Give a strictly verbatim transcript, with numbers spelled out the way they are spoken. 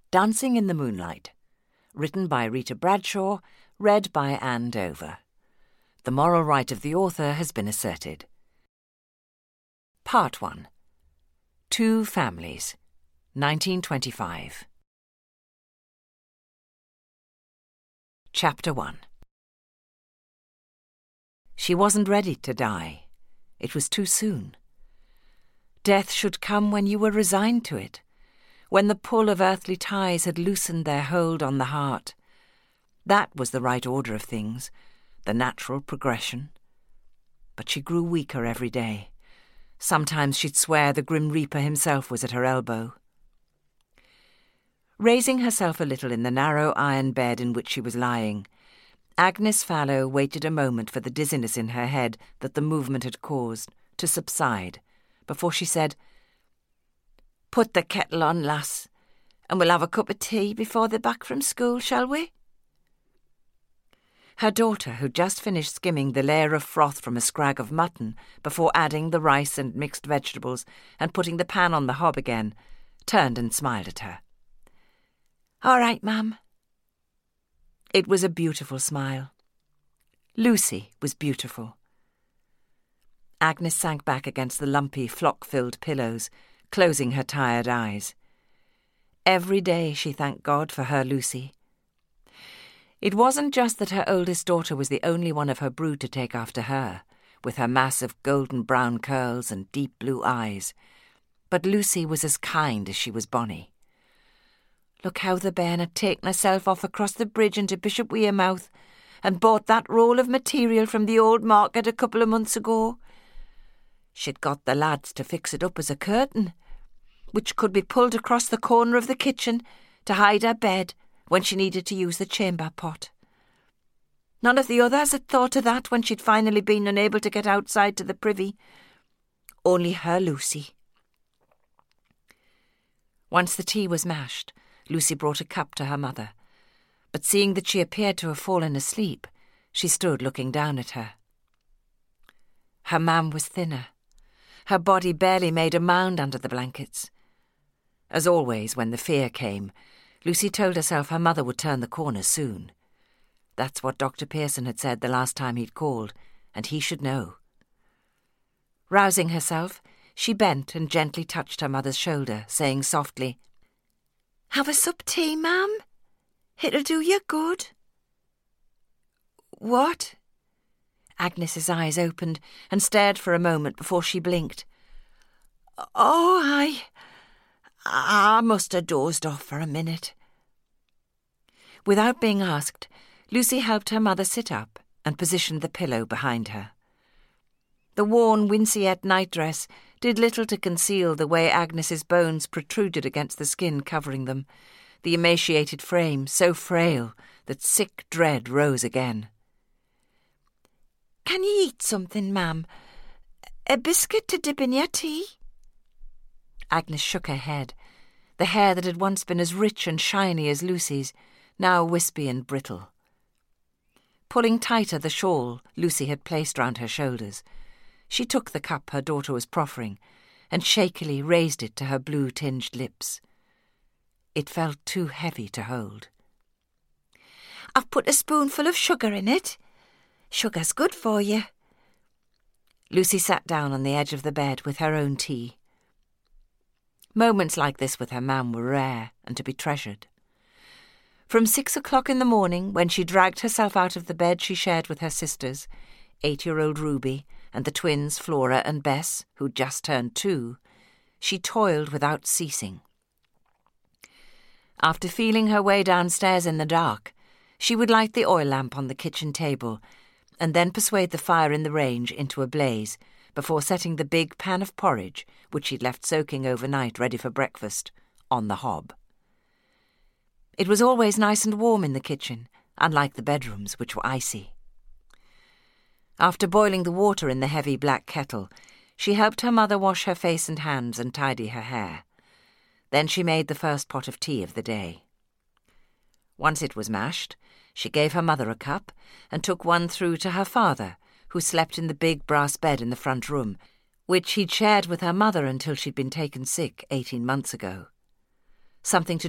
Dancing in the Moonlight, written by Rita Bradshaw, read by Anne Dover. The moral right of the author has been asserted. Part one. Two Families, nineteen twenty-five. Chapter one. She wasn't ready to die. It was too soon. Death should come when you were resigned to it, when the pull of earthly ties had loosened their hold on the heart. That was the right order of things, the natural progression. But she grew weaker every day. Sometimes she'd swear the Grim Reaper himself was at her elbow. Raising herself a little in the narrow iron bed in which she was lying, Agnes Fallow waited a moment for the dizziness in her head that the movement had caused to subside, before she said, "Put the kettle on, lass, and we'll have a cup of tea before they're back from school, shall we?" Her daughter, who'd just finished skimming the layer of froth from a scrag of mutton before adding the rice and mixed vegetables and putting the pan on the hob again, turned and smiled at her. "All right, ma'am." It was a beautiful smile. Lucy was beautiful. Agnes sank back against the lumpy, flock-filled pillows, closing her tired eyes. Every day she thanked God for her Lucy. It wasn't just that her oldest daughter was the only one of her brood to take after her, with her massive golden brown curls and deep blue eyes, but Lucy was as kind as she was bonny. Look how the bairn had taken herself off across the bridge into Bishop Wearmouth and bought that roll of material from the old market a couple of months ago. She'd got the lads to fix it up as a curtain, which could be pulled across the corner of the kitchen to hide her bed when she needed to use the chamber pot. None of the others had thought of that when she'd finally been unable to get outside to the privy. Only her Lucy. Once the tea was mashed, Lucy brought a cup to her mother, but seeing that she appeared to have fallen asleep, she stood looking down at her. Her mam was thinner. Her body barely made a mound under the blankets. As always, when the fear came, Lucy told herself her mother would turn the corner soon. That's what Doctor Pearson had said the last time he'd called, and he should know. Rousing herself, she bent and gently touched her mother's shoulder, saying softly, "Have a sup tea, ma'am? It'll do you good." "What?" Agnes's eyes opened and stared for a moment before she blinked. "Oh, I... I must have dozed off for a minute." Without being asked, Lucy helped her mother sit up and positioned the pillow behind her. The worn Winceyette nightdress did little to conceal the way Agnes's bones protruded against the skin covering them, the emaciated frame so frail that sick dread rose again. "Can you eat something, ma'am? A biscuit to dip in your tea?" Agnes shook her head. The hair that had once been as rich and shiny as Lucy's, now wispy and brittle. Pulling tighter the shawl Lucy had placed round her shoulders, she took the cup her daughter was proffering and shakily raised it to her blue-tinged lips. It felt too heavy to hold. "I've put a spoonful of sugar in it. Sugar's good for you." Lucy sat down on the edge of the bed with her own tea. Moments like this with her mam were rare and to be treasured. From six o'clock in the morning, when she dragged herself out of the bed she shared with her sisters, eight-year-old Ruby and the twins Flora and Bess, who'd just turned two, she toiled without ceasing. After feeling her way downstairs in the dark, she would light the oil lamp on the kitchen table and then persuade the fire in the range into a blaze before setting the big pan of porridge, which she'd left soaking overnight ready for breakfast, on the hob. It was always nice and warm in the kitchen, unlike the bedrooms, which were icy. After boiling the water in the heavy black kettle, she helped her mother wash her face and hands and tidy her hair. Then she made the first pot of tea of the day. Once it was mashed, she gave her mother a cup and took one through to her father, who slept in the big brass bed in the front room, which he'd shared with her mother until she'd been taken sick eighteen months ago. Something to